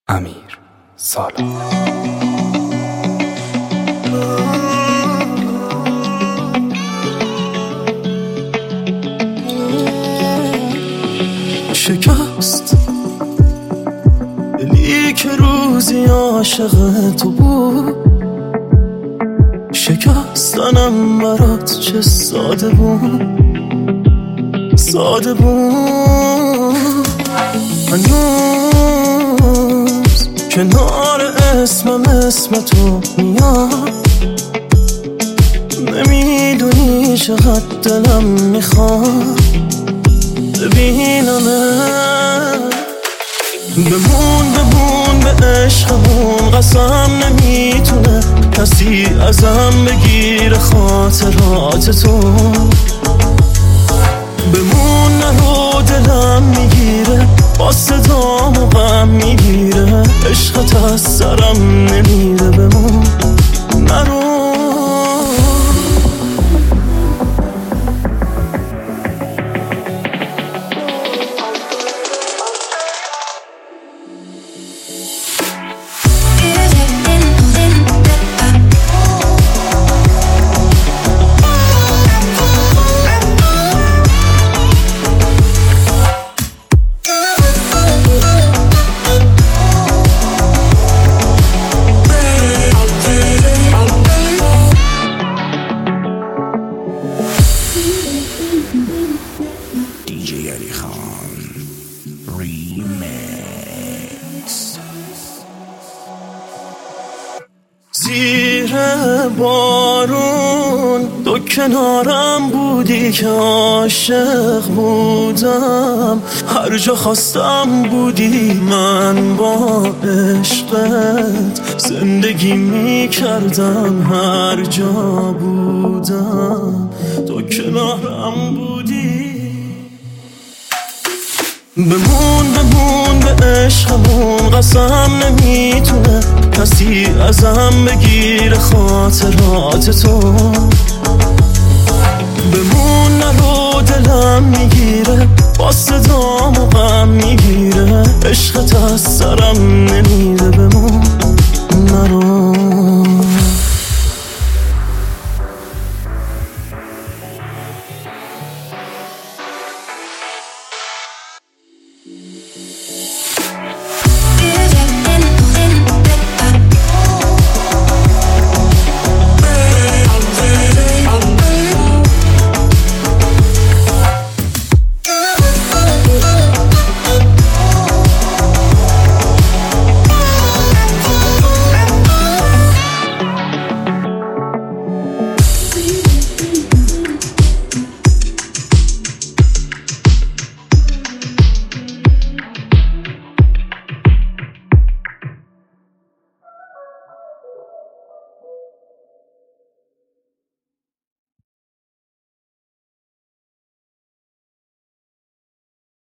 امیر سالار. شکست دلی که روزی عاشق تو بود، شکستنم برات چه ساده بود، ساده بود. هنوز کنار اسم تو میاد، نمیدونی چقدر دلم میخواد ببینمه. بمون به عشقمون، قسم نمیتونه کسی ازم بگیره خاطرات تو. بمون نرو دلم میگیره، با صدام و غم میگیره، عشقت از سرم نمیره. بمون نرو. زیر بارون تو کنارم بودی که عاشق بودم، هر جا خواستم بودی، من با عشقت زندگی میکردم، هر جا بودم تو کنارم بودی. بمون به عشقمون، قسم نمیتونه کسی ازم بگیره خاطرات تو. بمون نرو دلم میگیره، با صدام و غم میگیره، عشقت از سرم نمیره. بمون نرو.